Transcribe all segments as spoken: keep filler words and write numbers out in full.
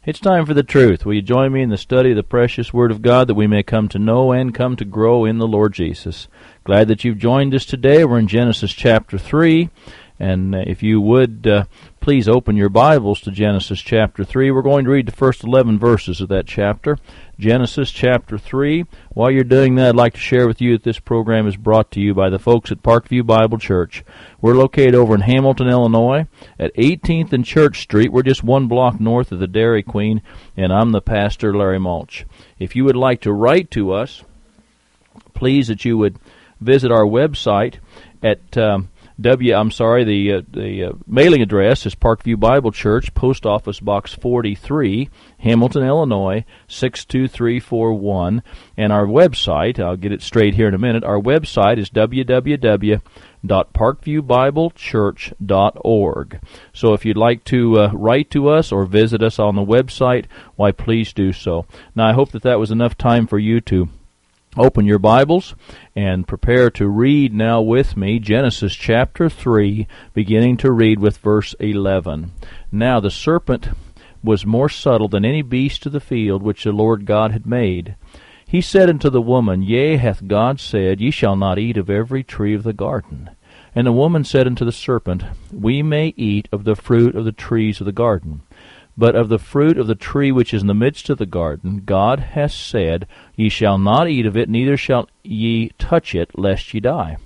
It's time for the truth. Will you join me in the study of the precious Word of God that we may come to know and come to grow in the Lord Jesus? Glad that you've joined us today. We're in Genesis chapter three, and if you would uh, please open your Bibles to Genesis chapter three. We're going to read the first eleven verses of that chapter. Genesis chapter three. While you're doing that, I'd like to share with you that this program is brought to you by the folks at Parkview Bible Church. We're located over in Hamilton, Illinois, at eighteenth and Church Street. We're just one block north of the Dairy Queen, and I'm the pastor, Larry Mulch. If you would like to write to us, please that you would visit our website at um, W. I'm sorry, the uh, the uh, mailing address is Parkview Bible Church, Post Office Box forty-three, Hamilton, Illinois, six two three four one. And our website, I'll get it straight here in a minute, our website is w w w dot parkview bible church dot org. So if you'd like to uh, write to us or visit us on the website, why, please do so. Now, I hope that that was enough time for you to open your Bibles and prepare to read now with me Genesis chapter three, beginning to read with verse eleven. Now the serpent was more subtle than any beast of the field which the Lord God had made. He said unto the woman, Yea, hath God said, Ye shall not eat of every tree of the garden. And the woman said unto the serpent, We may eat of the fruit of the trees of the garden. But of the fruit of the tree which is in the midst of the garden, God hath said, Ye shall not eat of it, neither shall ye touch it, lest ye die.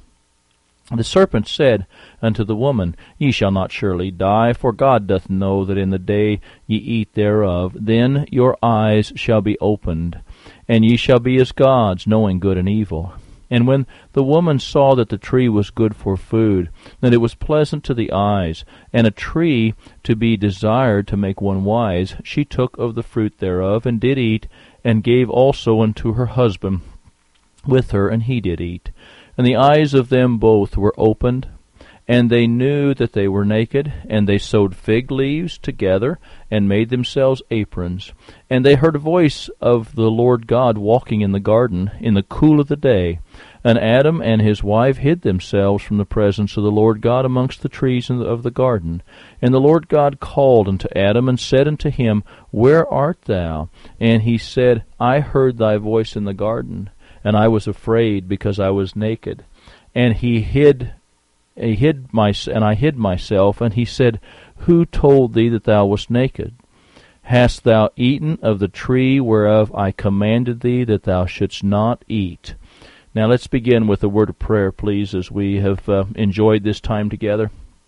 The serpent said unto the woman, Ye shall not surely die, for God doth know that in the day ye eat thereof, then your eyes shall be opened, and ye shall be as gods, knowing good and evil. And when the woman saw that the tree was good for food, that it was pleasant to the eyes, and a tree to be desired to make one wise, she took of the fruit thereof, and did eat, and gave also unto her husband with her, and he did eat. And the eyes of them both were opened, and they knew that they were naked, and they sewed fig leaves together, and made themselves aprons. And they heard a voice of the Lord God walking in the garden in the cool of the day. And Adam and his wife hid themselves from the presence of the Lord God amongst the trees of the garden. And the Lord God called unto Adam, and said unto him, Where art thou? And he said, I heard thy voice in the garden, and I was afraid, because I was naked. And he hid He hid my, and I hid myself, and he said, Who told thee that thou wast naked? Hast thou eaten of the tree whereof I commanded thee that thou shouldst not eat? Now let's begin with a word of prayer, please, as we have uh, enjoyed this time together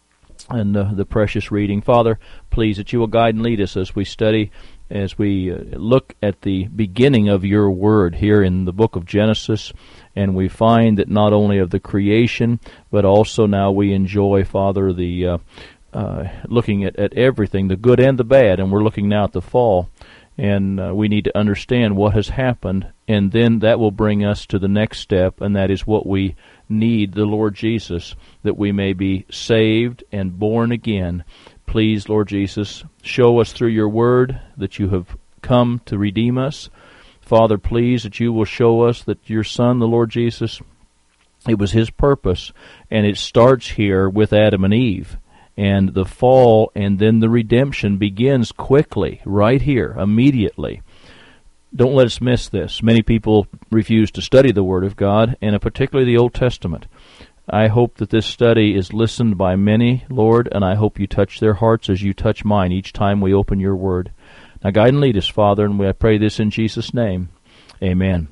and uh, the precious reading. Father, please that you will guide and lead us as we study, as we uh, look at the beginning of your word here in the book of Genesis. And we find that not only of the creation, but also now we enjoy, Father, the uh, uh, looking at, at everything, the good and the bad, and we're looking now at the fall. And uh, we need to understand what has happened, and then that will bring us to the next step, and that is what we need, the Lord Jesus, that we may be saved and born again. Please, Lord Jesus, show us through your word that you have come to redeem us. Father, please that you will show us that your Son, the Lord Jesus, it was his purpose, and it starts here with Adam and Eve. And the fall and then the redemption begins quickly, right here, immediately. Don't let us miss this. Many people refuse to study the Word of God, and particularly the Old Testament. I hope that this study is listened by many, Lord, and I hope you touch their hearts as you touch mine each time we open your Word. Now guide and lead us, Father, and I pray this in Jesus' name. Amen.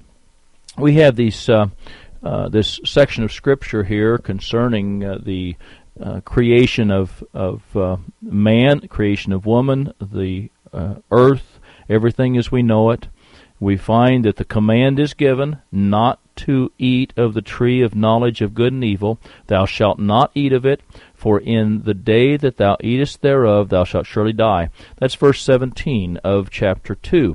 We have these, uh, uh, this section of Scripture here concerning uh, the uh, creation of, of uh, man, creation of woman, the uh, earth, everything as we know it. We find that the command is given not to eat of the tree of knowledge of good and evil. Thou shalt not eat of it, for in the day that thou eatest thereof thou shalt surely die. That's verse seventeen of chapter two.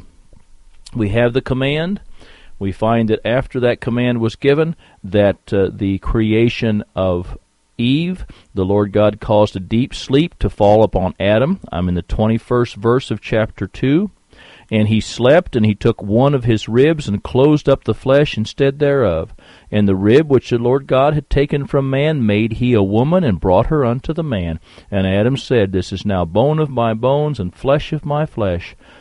We have the command. We find that after that command was given, that uh, the creation of Eve, the Lord God caused a deep sleep to fall upon Adam. I'm in the twenty-first verse of chapter two. And he slept, and he took one of his ribs, and closed up the flesh instead thereof. And the rib which the Lord God had taken from man made he a woman, and brought her unto the man. And Adam said, This is now bone of my bones, and flesh of my flesh.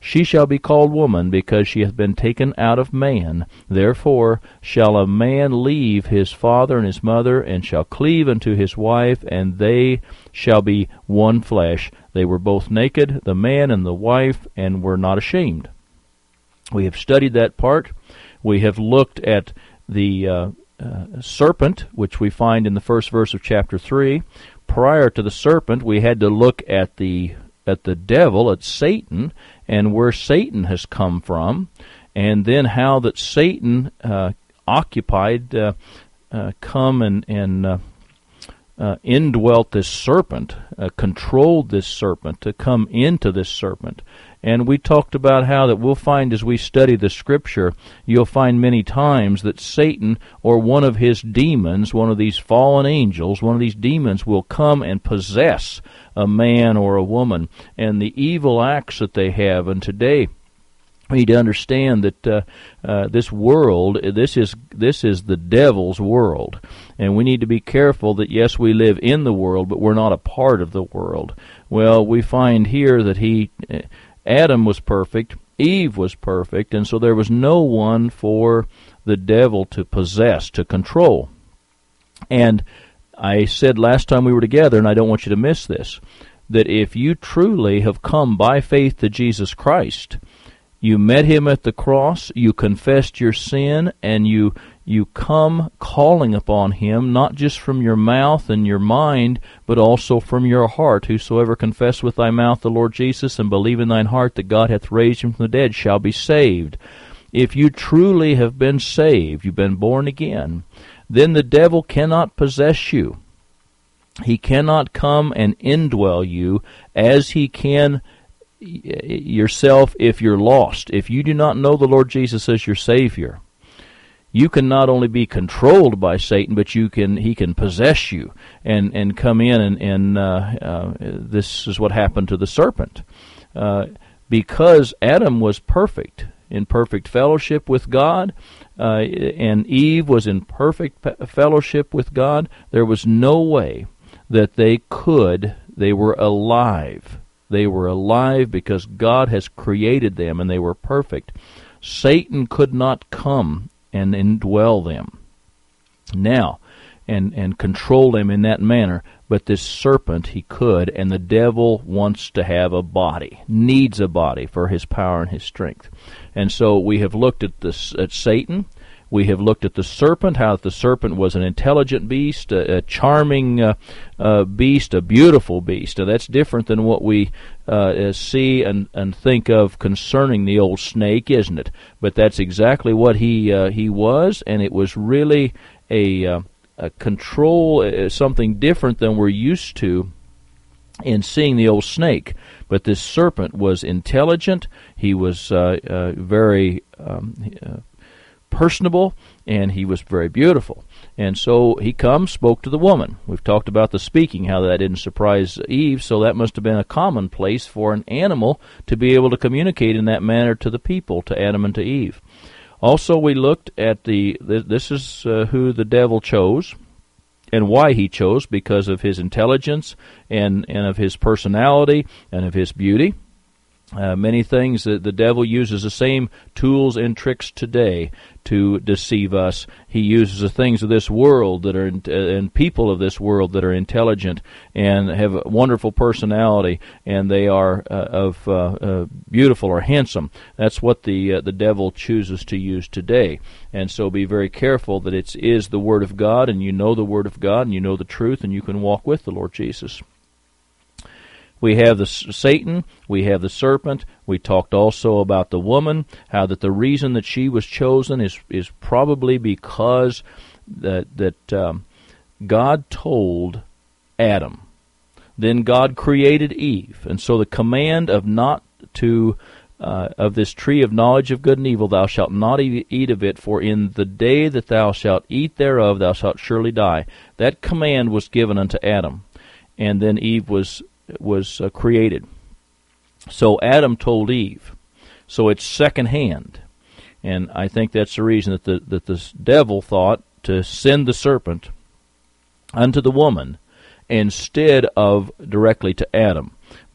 She shall be called woman, because she hath been taken out of man. Therefore shall a man leave his father and his mother, and shall cleave unto his wife, and they shall be one flesh. They were both naked, the man and the wife, and were not ashamed. We have studied that part. We have looked at the uh, uh, serpent, which we find in the first verse of chapter three. Prior to the serpent, we had to look at the at the devil, at Satan, and where Satan has come from, and then how that Satan uh, occupied, uh, uh, come and, and uh, uh, indwelt this serpent, uh, controlled this serpent to come into this serpent. And we talked about how that we'll find as we study the Scripture, you'll find many times that Satan or one of his demons, one of these fallen angels, one of these demons will come and possess a man or a woman, and the evil acts that they have. And today we need to understand that uh, uh, this world, this is this is the devil's world, and we need to be careful that yes, we live in the world, but we're not a part of the world. Well, we find here that he. Adam was perfect, Eve was perfect, and so there was no one for the devil to possess, to control. And I said last time we were together, and I don't want you to miss this, that if you truly have come by faith to Jesus Christ, you met him at the cross, you confessed your sin, and you you come calling upon him, not just from your mouth and your mind, but also from your heart. Whosoever confess with thy mouth the Lord Jesus, and believe in thine heart that God hath raised him from the dead, shall be saved. If you truly have been saved, you've been born again, then the devil cannot possess you. He cannot come and indwell you as he can yourself if you're lost. If you do not know the Lord Jesus as your Savior, you can not only be controlled by Satan, but you can he can possess you and, and come in and, and uh, uh, this is what happened to the serpent. Uh, because Adam was perfect, in perfect fellowship with God, uh, and Eve was in perfect pe- fellowship with God, there was no way that they could, they were alive. They were alive because God has created them, and they were perfect. Satan could not come and indwell them now and, and control them in that manner. But this serpent, he could, and the devil wants to have a body, needs a body for his power and his strength. And so we have looked at this at Satan. We have looked at the serpent, how the serpent was an intelligent beast, a, a charming uh, uh, beast, a beautiful beast. Now, that's different than what we uh, see and, and think of concerning the old snake, isn't it? But that's exactly what he uh, he was, and it was really a, uh, a control, uh, something different than we're used to in seeing the old snake. But this serpent was intelligent. He was uh, uh, very um, uh, personable, and he was very beautiful. And so he comes, spoke to the woman. We've talked about the speaking, how that didn't surprise Eve, so that must have been a commonplace for an animal to be able to communicate in that manner to the people, to Adam and to Eve. Also, we looked at the, this is uh, who the devil chose, and why he chose, because of his intelligence and, and of his personality and of his beauty. Uh, many things that the devil uses the same tools and tricks today to deceive us. He uses the things of this world that are, uh, and people of this world that are intelligent and have a wonderful personality, and they are uh, of uh, uh, beautiful or handsome. That's what the uh, the devil chooses to use today. And so be very careful that it is the Word of God, and you know the Word of God, and you know the truth, and you can walk with the Lord Jesus. We have the Satan, we have the serpent. We talked also about the woman, how that the reason that she was chosen is is probably because that that um, God told Adam. Then God created Eve, and so the command of not to uh, of this tree of knowledge of good and evil, thou shalt not eat of it, for in the day that thou shalt eat thereof, thou shalt surely die. That command was given unto Adam, and then Eve was. was uh, created. So Adam told Eve. So it's second hand. And I think that's the reason that the that the devil thought to send the serpent unto the woman instead of directly to Adam.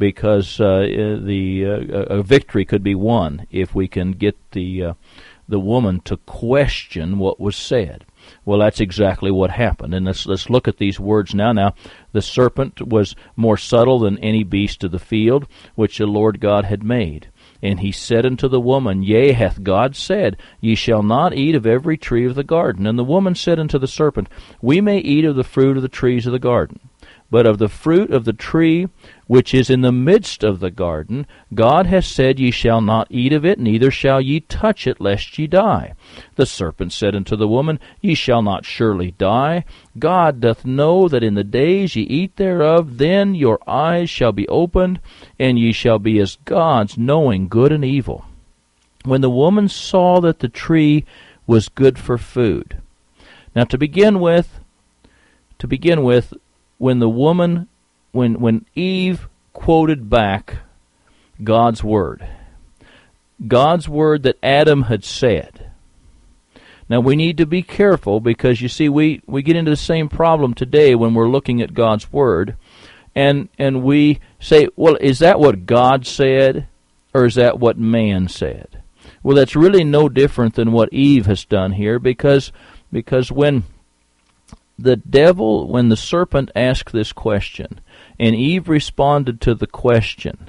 because uh, the uh, a victory could be won if we can get the uh, the woman to question what was said. Well, that's exactly what happened. And let's let's look at these words now. Now, the serpent was more subtle than any beast of the field which the Lord God had made. And he said unto the woman, Yea, hath God said, Ye shall not eat of every tree of the garden. And the woman said unto the serpent, We may eat of the fruit of the trees of the garden. But of the fruit of the tree which is in the midst of the garden, God hath said, Ye shall not eat of it, neither shall ye touch it, lest ye die. The serpent said unto the woman, Ye shall not surely die. God doth know that in the days ye eat thereof, then your eyes shall be opened, and ye shall be as gods, knowing good and evil. When the woman saw that the tree was good for food. Now to begin with, to begin with, when the woman, when when Eve quoted back God's word, God's word that Adam had said. Now we need to be careful because you see we, we get into the same problem today when we're looking at God's word, and and we say, well, is that what God said or is that what man said? Well, that's really no different than what Eve has done here, because because when the devil, when the serpent asked this question, and Eve responded to the question,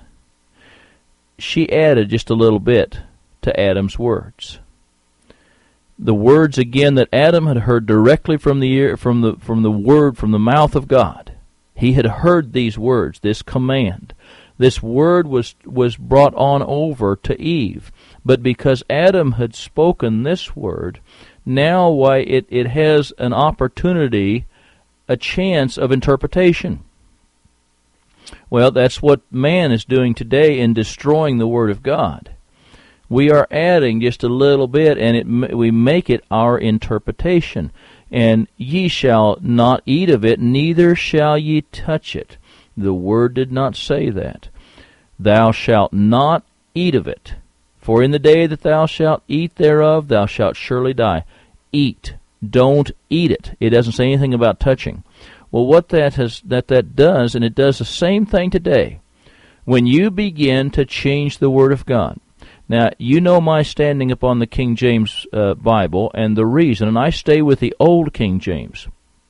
she added just a little bit to Adam's words. The words again that Adam had heard directly from the ear, from the from the word from the mouth of God. He had heard these words, this command. This word was was brought on over to Eve, but because Adam had spoken this word, now why it, it has an opportunity, a chance of interpretation. Well, that's what man is doing today in destroying the Word of God. We are adding just a little bit, and it we make it our interpretation. And ye shall not eat of it, neither shall ye touch it. The Word did not say that. Thou shalt not eat of it. For in the day that thou shalt eat thereof, thou shalt surely die. Eat. Don't eat it. It doesn't say anything about touching. Well, what that has that that does, and it does the same thing today, when you begin to change the Word of God. Now, you know my standing upon the King James uh, Bible, and the reason, and I stay with the old King James.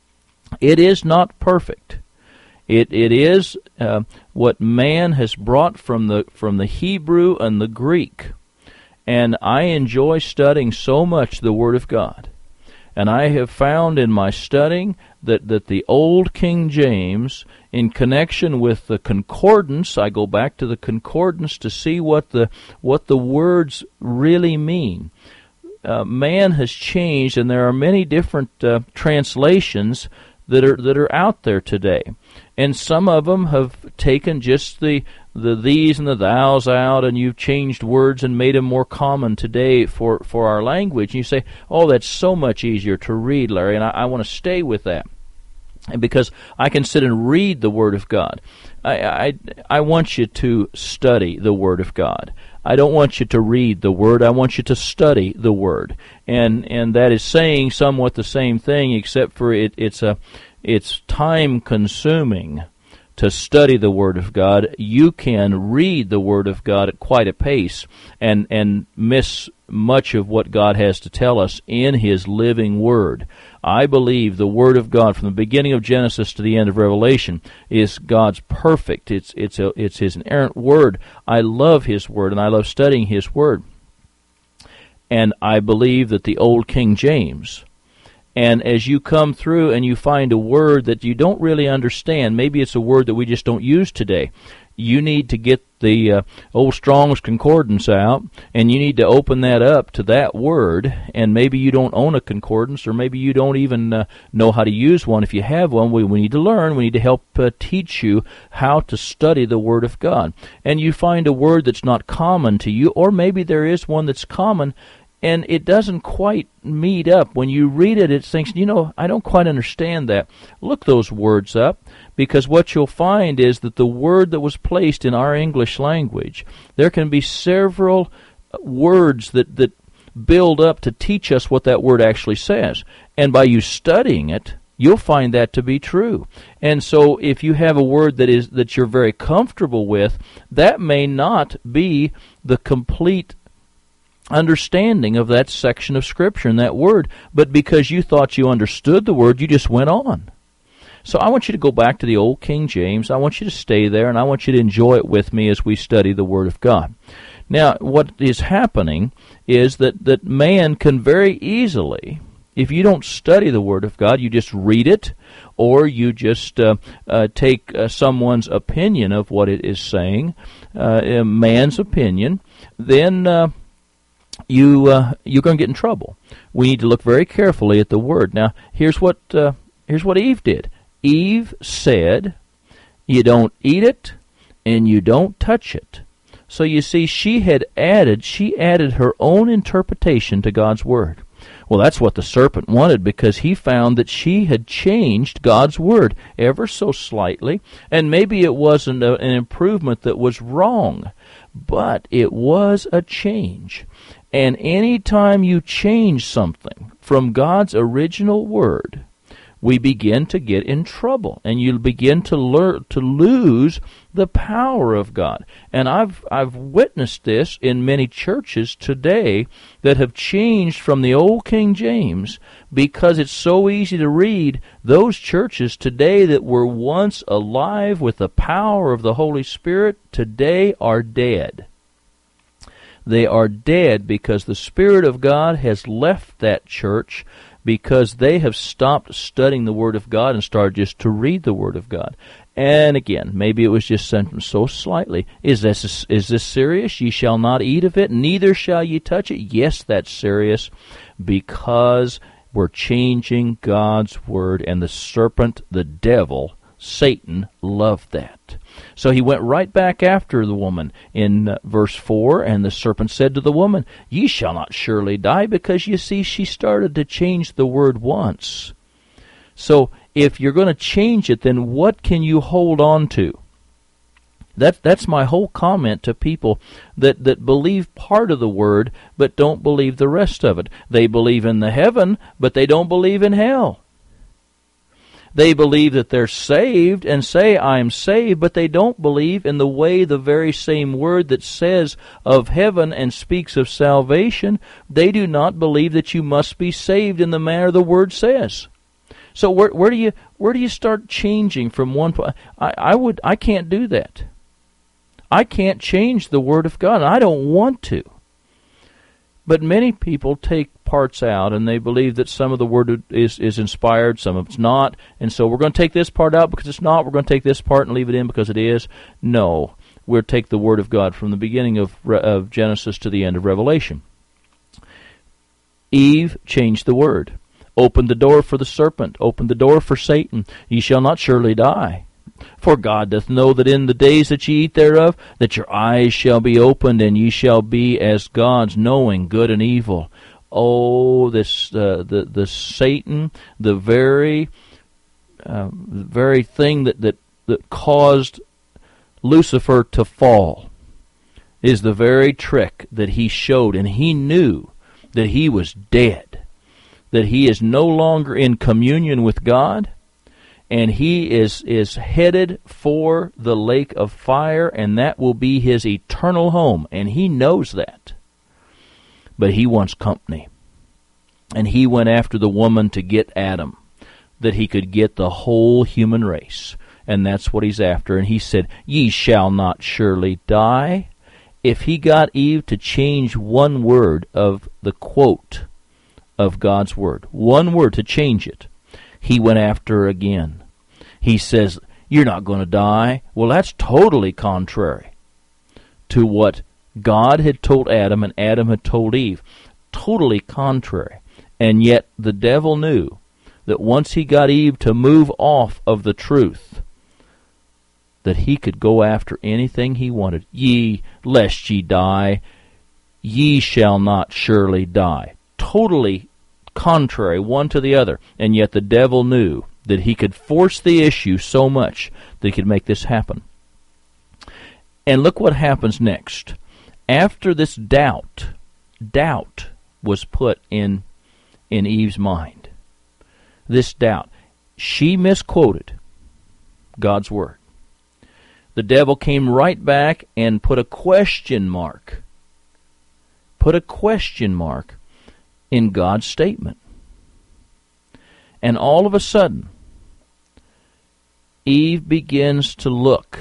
It is not perfect. It it is uh, what man has brought from the from the Hebrew and the Greek. And I enjoy studying so much the Word of God. And I have found in my studying that, that the old King James, in connection with the concordance, I go back to the concordance to see what the what the words really mean. Uh, man has changed, and there are many different uh, translations that are that are out there today. And some of them have taken just the the these and the thous out, and you've changed words and made them more common today for, for our language. And you say, oh, that's so much easier to read, Larry, and I, I want to stay with that. And because I can sit and read the Word of God. I, I, I want you to study the Word of God. I don't want you to read the Word. I want you to study the Word. And and that is saying somewhat the same thing, except for it, it's a it's time-consuming to study the Word of God. You can read the Word of God at quite a pace and, and miss much of what God has to tell us in His living Word. I believe the Word of God, from the beginning of Genesis to the end of Revelation, is God's perfect. It's it's a, it's His inerrant Word. I love His Word, and I love studying His Word. And I believe that the old King James, and as you come through and you find a word that you don't really understand, maybe it's a word that we just don't use today, you need to get the uh, old Strong's Concordance out, and you need to open that up to that word. And maybe you don't own a concordance, or maybe you don't even uh, know how to use one. If you have one, we, we need to learn. We need to help uh, teach you how to study the Word of God. And you find a word that's not common to you, or maybe there is one that's common, and it doesn't quite meet up. When you read it, it thinks, you know, I don't quite understand that. Look those words up, because what you'll find is that the word that was placed in our English language, there can be several words that, that build up to teach us what that word actually says. And by you studying it, you'll find that to be true. And so if you have a word that is that you're very comfortable with, that may not be the complete understanding of that section of Scripture and that word, but because you thought you understood the word, you just went on. So I want you to go back to the old King James. I want you to stay there, and I want you to enjoy it with me as we study the Word of God. Now, what is happening is that, that man can very easily, if you don't study the Word of God, you just read it, or you just uh, uh, take uh, someone's opinion of what it is saying, uh, man's opinion, then uh, you, uh, you're going to get in trouble. We need to look very carefully at the Word. Now, here's what, uh, here's what Eve did. Eve said, you don't eat it, and you don't touch it. So you see, she had added, she added her own interpretation to God's Word. Well, that's what the serpent wanted, because he found that she had changed God's Word ever so slightly, and maybe it wasn't a, an improvement that was wrong, but it was a change. And any time you change something from God's original Word, we begin to get in trouble, and you begin to learn to lose the power of God. And I've I've witnessed this in many churches today that have changed from the old King James because it's so easy to read. Those churches today that were once alive with the power of the Holy Spirit today are dead. They are dead because the Spirit of God has left that church, because they have stopped studying the Word of God and started just to read the Word of God. And again, maybe it was just sent so slightly. Is this is this serious? Ye shall not eat of it, neither shall ye touch it. Yes, that's serious, because we're changing God's Word, and the serpent, the devil, Satan, loved that. So he went right back after the woman in uh, verse four, and the serpent said to the woman, ye shall not surely die, because you see, she started to change the word once. So if you're going to change it, then what can you hold on to? That, that's my whole comment to people that, that believe part of the word, but don't believe the rest of it. They believe in the heaven, but they don't believe in hell. They believe that they're saved and say, I am saved, but they don't believe in the way the very same word that says of heaven and speaks of salvation, they do not believe that you must be saved in the manner the word says. So where, where do you where do you start changing from one point? I, I would I can't do that. I can't change the Word of God, and I don't want to. But many people take parts out, and they believe that some of the Word is, is inspired, some of it's not, and so we're going to take this part out because it's not, we're going to take this part and leave it in because it is. No, we'll take the Word of God from the beginning of, of Genesis to the end of Revelation. Eve changed the Word, opened the door for the serpent, opened the door for Satan. Ye shall not surely die. For God doth know that in the days that ye eat thereof, that your eyes shall be opened, and ye shall be as gods, knowing good and evil. Oh, this uh, the the Satan, the very uh, very thing that, that that caused Lucifer to fall, is the very trick that he showed, and he knew that he was dead, that he is no longer in communion with God. And he is, is headed for the lake of fire, and that will be his eternal home. And he knows that. But he wants company. And he went after the woman to get Adam, that he could get the whole human race. And that's what he's after. And he said, ye shall not surely die. If he got Eve to change one word of the quote of God's word, one word to change it, he went after her again. He says, you're not going to die. Well, that's totally contrary to what God had told Adam and Adam had told Eve. Totally contrary. And yet the devil knew that once he got Eve to move off of the truth, that he could go after anything he wanted. Ye, lest ye die, ye shall not surely die. Totally contrary, one to the other. And yet the devil knew that he could force the issue so much that he could make this happen. And look what happens next. After this doubt, doubt was put in, in Eve's mind. This doubt. she misquoted God's Word. The devil came right back and put a question mark, put a question mark in God's statement. And all of a sudden, Eve begins to look,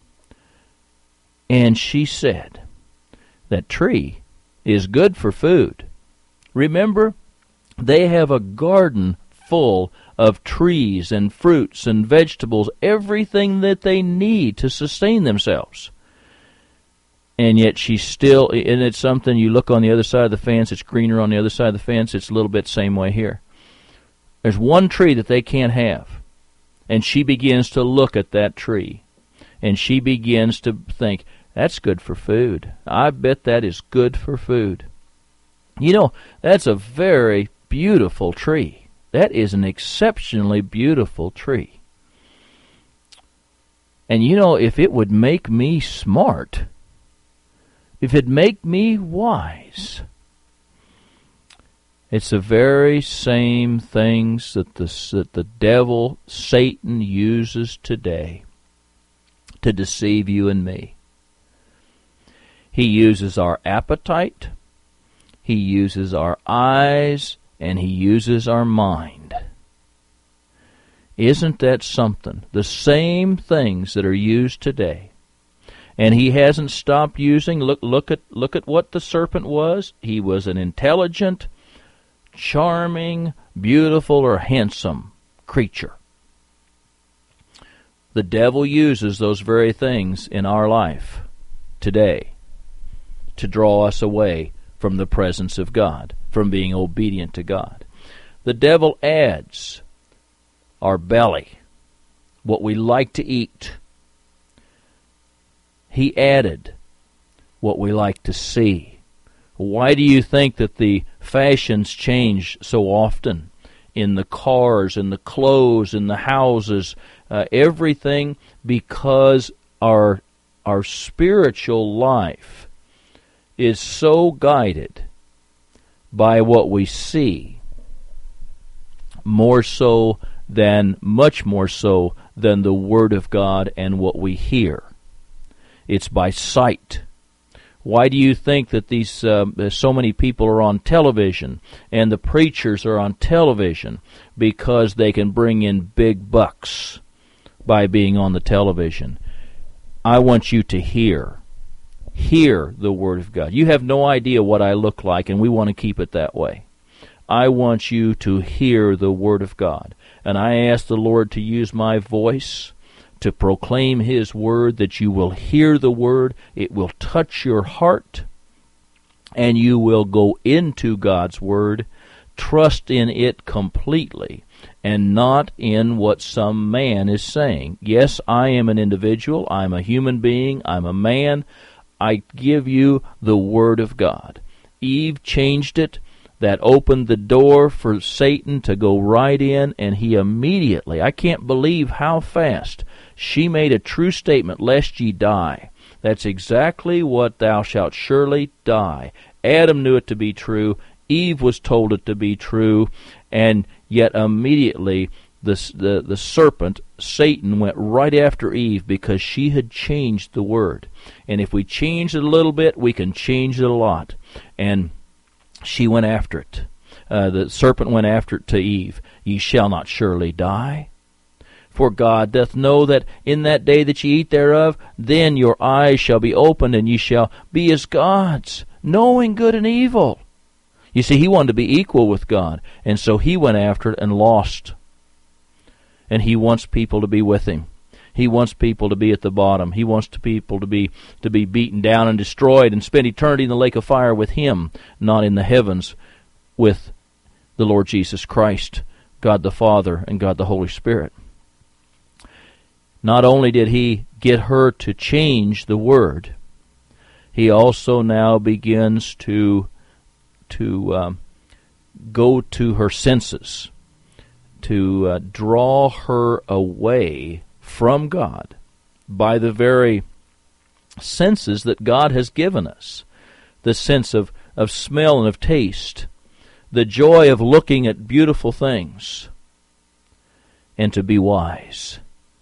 and she said, that tree is good for food. Remember, they have a garden full of trees and fruits and vegetables, everything that they need to sustain themselves. And yet she's still, and it's something, you look on the other side of the fence, it's greener on the other side of the fence, it's a little bit same way here. There's one tree that they can't have. And she begins to look at that tree. And she begins to think, that's good for food. I bet that is good for food. You know, that's a very beautiful tree. That is an exceptionally beautiful tree. And you know, if it would make me smart, if it'd make me wise, it's the very same things that the, that the devil, Satan, uses today to deceive you and me. He uses our appetite, he uses our eyes, and he uses our mind. Isn't that something? The same things that are used today. And he hasn't stopped using. Look, look at, look at what the serpent was. He was an intelligent, charming, beautiful, or handsome creature. The devil uses those very things in our life today to draw us away from the presence of God, from being obedient to God. The devil adds our belly, what we like to eat. He added what we like to see. Why do you think that the fashions change so often in the cars, in the clothes, in the houses, uh, everything? Because our our spiritual life is so guided by what we see, more so than, much more so than the Word of God and what we hear. It's by sight. Why do you think that these uh, so many people are on television and the preachers are on television? Because they can bring in big bucks by being on the television. I want you to hear. Hear the Word of God. You have no idea what I look like, and we want to keep it that way. I want you to hear the Word of God. And I ask the Lord to use my voice to proclaim His Word, that you will hear the Word, it will touch your heart, and you will go into God's Word, trust in it completely, and not in what some man is saying. Yes, I am an individual, I'm a human being, I'm a man. I give you the Word of God. Eve changed it. That opened the door for Satan to go right in, and he immediately, I can't believe how fast, she made a true statement, lest ye die. That's exactly what thou shalt surely die. Adam knew it to be true. Eve was told it to be true. And yet immediately the, the, the serpent, Satan, went right after Eve because she had changed the Word. And if we change it a little bit, we can change it a lot. And she went after it. Uh, the serpent went after it to Eve. Ye shall not surely die. For God doth know that in that day that ye eat thereof, then your eyes shall be opened, and ye shall be as gods, knowing good and evil. You see, he wanted to be equal with God, and so he went after it and lost. And he wants people to be with him. He wants people to be at the bottom. He wants people to be to be beaten down and destroyed and spend eternity in the lake of fire with him, not in the heavens with the Lord Jesus Christ, God the Father, and God the Holy Spirit. Not only did he get her to change the Word, he also now begins to, to um, go to her senses, to uh, draw her away from God by the very senses that God has given us. The sense of, of smell and of taste. The joy of looking at beautiful things. and to be wise.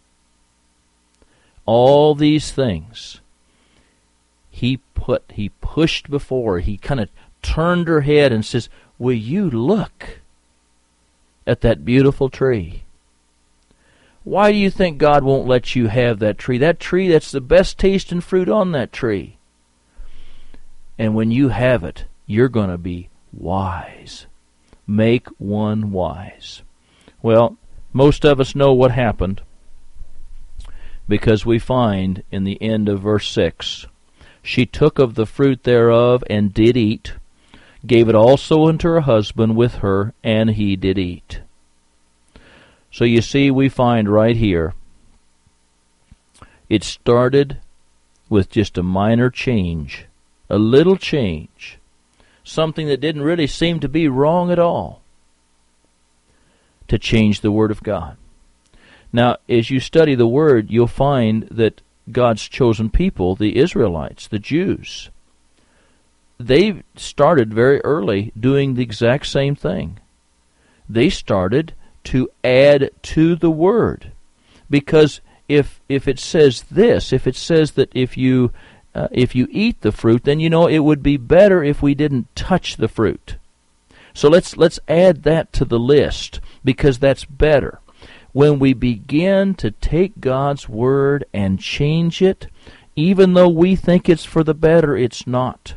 All these things he put, he pushed before. He kind of turned her head and says, will you look at that beautiful tree? Why do you think God won't let you have that tree? That tree, that's the best tasting fruit on that tree. And when you have it, you're going to be wise. Make one wise. Well, most of us know what happened, because we find in the end of verse six, she took of the fruit thereof and did eat, gave it also unto her husband with her, and he did eat. So you see, we find right here, it started with just a minor change, a little change, something that didn't really seem to be wrong at all, to change the Word of God. Now, as you study the Word, you'll find that God's chosen people, the Israelites, the Jews, they started very early doing the exact same thing. They started to add to the Word. Because if if it says this, if it says that if you uh, if you eat the fruit, then you know it would be better if we didn't touch the fruit. So let's let's add that to the list, because that's better. When we begin to take God's Word and change it, even though we think it's for the better, it's not.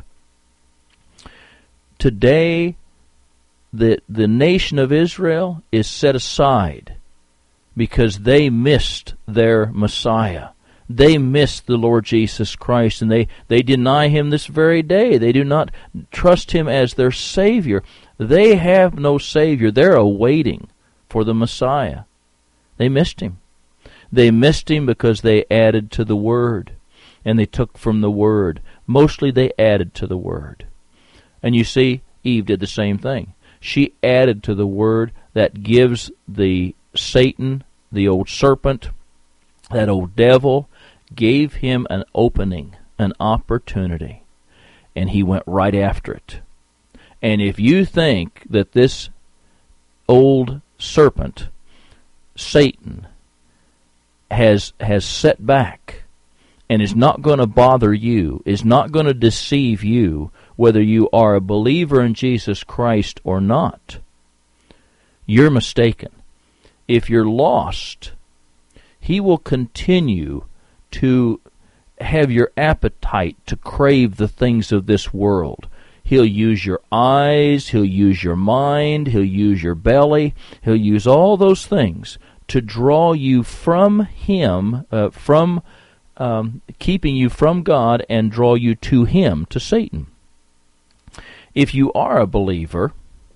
Today, the the nation of Israel is set aside because they missed their Messiah. They missed the Lord Jesus Christ, and they, they deny Him this very day. They do not trust Him as their Savior. They have no Savior. They're awaiting for the Messiah. They missed Him. They missed Him because they added to the Word, and they took from the Word. Mostly they added to the Word. And you see, Eve did the same thing. She added to the Word that gives the Satan, the old serpent, that old devil, gave him an opening, an opportunity, and he went right after it. And if you think that this old serpent, Satan, has has set back and is not going to bother you, is not going to deceive you, whether you are a believer in Jesus Christ or not, you're mistaken. If you're lost, he will continue to have your appetite to crave the things of this world. He'll use your eyes, he'll use your mind, he'll use your belly, he'll use all those things to draw you from him, uh, from um, keeping you from God, and draw you to him, to Satan. If you are a believer,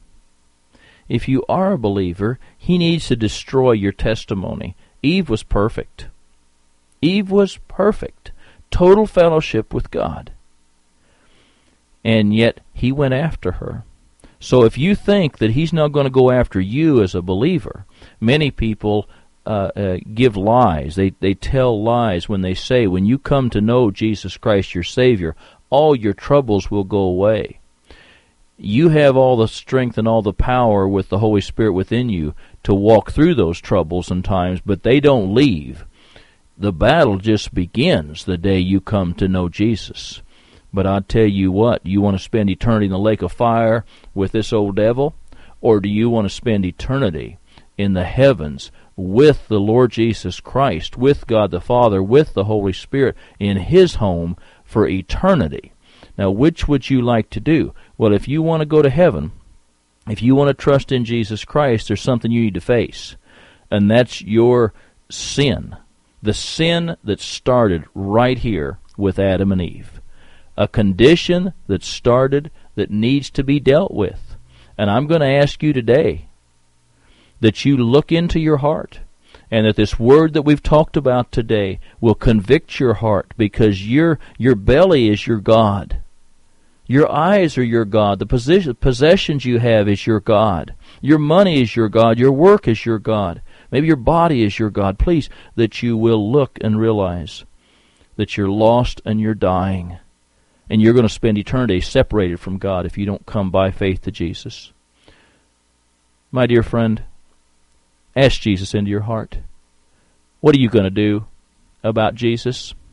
if you are a believer, he needs to destroy your testimony. Eve was perfect. Eve was perfect. Total fellowship with God. And yet he went after her. So if you think that he's not going to go after you as a believer, many people uh, uh, give lies. They, they tell lies when they say, when you come to know Jesus Christ, your Savior, all your troubles will go away. You have all the strength and all the power with the Holy Spirit within you to walk through those troubles and times, but they don't leave. The battle just begins the day you come to know Jesus. But I tell you what, you want to spend eternity in the lake of fire with this old devil, or do you want to spend eternity in the heavens with the Lord Jesus Christ, with God the Father, with the Holy Spirit, in His home for eternity? Now, which would you like to do? Well, if you want to go to heaven, if you want to trust in Jesus Christ, there's something you need to face, and that's your sin. The sin that started right here with Adam and Eve. A condition that started that needs to be dealt with. And I'm going to ask you today that you look into your heart, and that this word that we've talked about today will convict your heart, because your your belly is your God. Your eyes are your God. The position, possessions you have is your God. Your money is your God. Your work is your God. Maybe your body is your God. Please, that you will look and realize that you're lost and you're dying. And you're going to spend eternity separated from God if you don't come by faith to Jesus. My dear friend, Ask Jesus into your heart. What are you going to do about Jesus?